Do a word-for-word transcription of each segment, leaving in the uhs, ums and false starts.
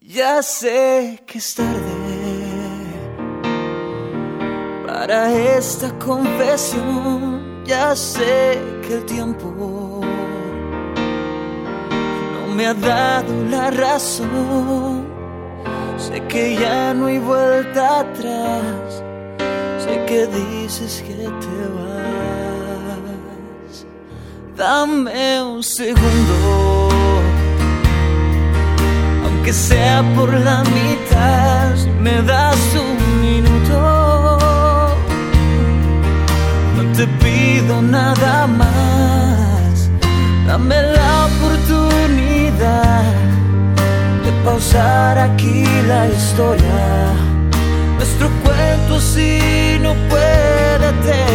Ya sé que es tarde para esta confesión. Ya sé que el tiempo no me ha dado la razón. Sé que ya no hay vuelta atrás. Sé que dices que te vas. Dame un segundo, aunque sea por la mitad. Si me das un minuto, no te pido nada más. Dame la oportunidad de pausar aquí la historia. Nuestro cuento así no puede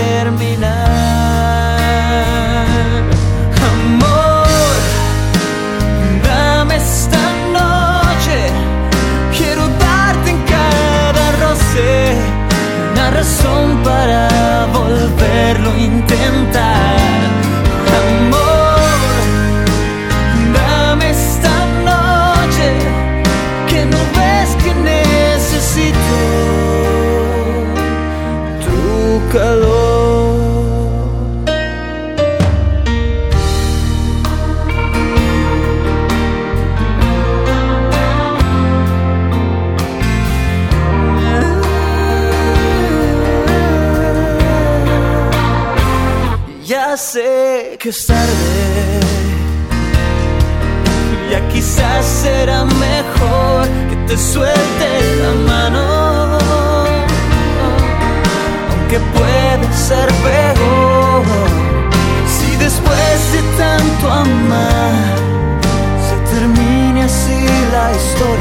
terminar. Amor, dame esta noche. Quiero darte en cada roce una razón para volverlo a intentar. Amor, dame esta noche, que no ves que necesito tu calor. Ya sé que es tarde, ya quizás será mejor que te suelte la mano, aunque puede ser peor si después de tanto amar se termine así la historia.